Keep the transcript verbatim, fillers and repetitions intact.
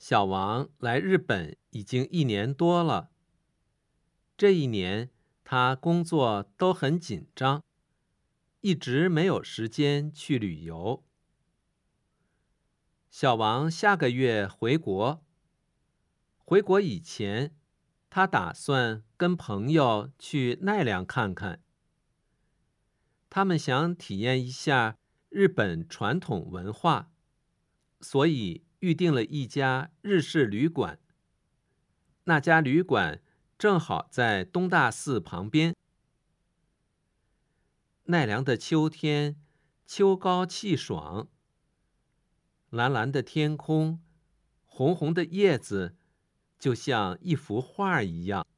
小王来日本已经一年多了，这一年他工作都很紧张，一直没有时间去旅游。小王下个月回国，回国以前，他打算跟朋友去奈良看看。他们想体验一下日本传统文化，所以预定了一家日式旅馆。那家旅馆正好在东大寺旁边。奈良的秋天，秋高气爽，蓝蓝的天空，红红的叶子，就像一幅画一样。